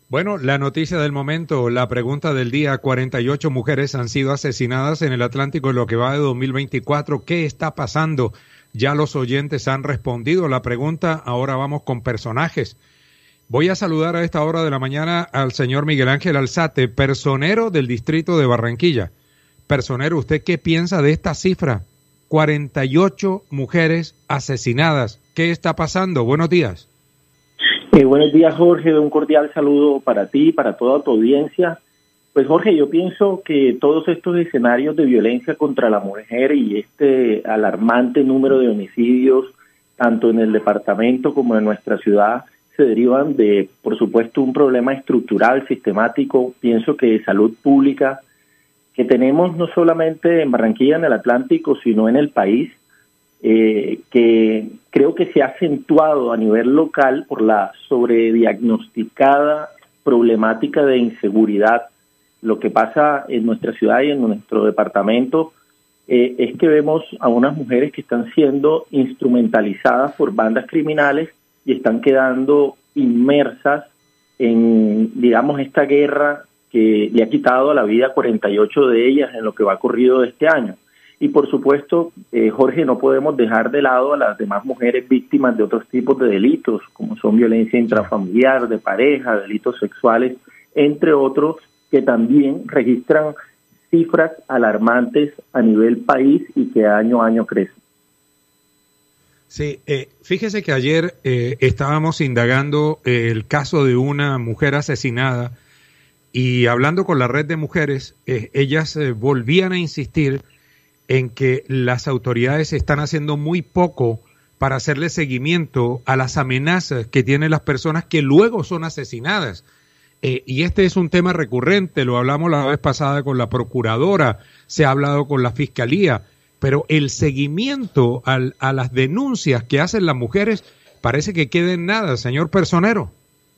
Bueno, la noticia del momento, la pregunta del día, 48 mujeres han sido asesinadas en el Atlántico en lo que va de 2024. ¿Qué está pasando? Ya los oyentes han respondido la pregunta, ahora vamos con personajes. Voy a saludar a esta hora de la mañana al señor Miguel Ángel Alzate, personero del distrito de Barranquilla. Personero, ¿usted qué piensa de esta cifra? 48 mujeres asesinadas. ¿Qué está pasando? Buenos días. Buenos días, Jorge. Un cordial saludo para ti y para toda tu audiencia. Pues, Jorge, yo pienso que todos estos escenarios de violencia contra la mujer y este alarmante número de homicidios, tanto en el departamento como en nuestra ciudad, se derivan de, por supuesto, un problema estructural, sistemático, pienso que de salud pública, que tenemos no solamente en Barranquilla, en el Atlántico, sino en el país, que creo que se ha acentuado a nivel local por la sobrediagnosticada problemática de inseguridad. Lo que pasa en nuestra ciudad y en nuestro departamento es que vemos a unas mujeres que están siendo instrumentalizadas por bandas criminales y están quedando inmersas en, digamos, esta guerra que le ha quitado la vida a 48 de ellas en lo que va corrido de este año. Y por supuesto, Jorge, no podemos dejar de lado a las demás mujeres víctimas de otros tipos de delitos, como son violencia intrafamiliar, de pareja, delitos sexuales, entre otros, que también registran cifras alarmantes a nivel país y que año a año crecen. Sí, fíjese que ayer estábamos indagando el caso de una mujer asesinada y hablando con la red de mujeres, ellas volvían a insistir en que las autoridades están haciendo muy poco para hacerle seguimiento a las amenazas que tienen las personas que luego son asesinadas. Y este es un tema recurrente, lo hablamos la vez pasada con la procuradora, se ha hablado con la fiscalía, pero el seguimiento a las denuncias que hacen las mujeres parece que queda en nada, señor personero.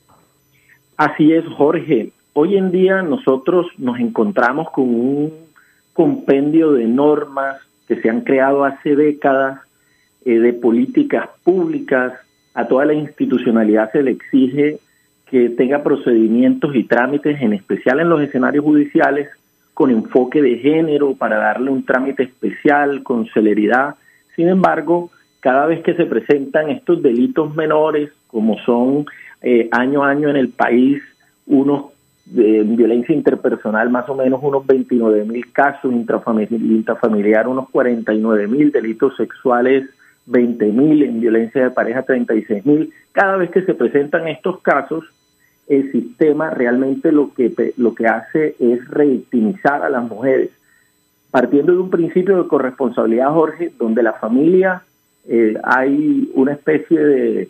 Así es, Jorge. Hoy en día nosotros nos encontramos con un compendio de normas que se han creado hace décadas, de políticas públicas. A toda la institucionalidad se le exige que tenga procedimientos y trámites, en especial en los escenarios judiciales, con enfoque de género para darle un trámite especial, con celeridad. Sin embargo, cada vez que se presentan estos delitos menores, como son año a año en el país, unos de violencia interpersonal, más o menos unos 29,000 casos, intrafamiliar unos 49,000, delitos sexuales 20,000, en violencia de pareja 36,000. Cada vez que se presentan estos casos, el sistema realmente lo que hace es revictimizar a las mujeres, partiendo de un principio de corresponsabilidad, Jorge, donde la familia hay una especie de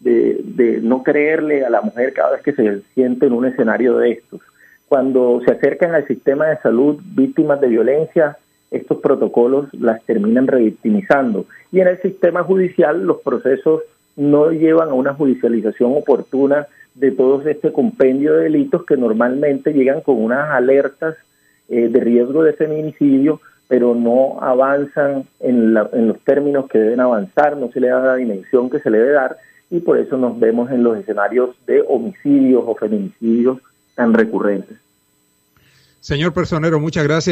no creerle a la mujer cada vez que se siente en un escenario de estos. Cuando se acercan al sistema de salud víctimas de violencia, estos protocolos las terminan revictimizando. Y en el sistema judicial los procesos no llevan a una judicialización oportuna de todo este compendio de delitos que normalmente llegan con unas alertas de riesgo de feminicidio, pero no avanzan en los términos que deben avanzar, no se le da la dimensión que se le debe dar, y por eso nos vemos en los escenarios de homicidios o feminicidios tan recurrentes. Señor personero, muchas gracias.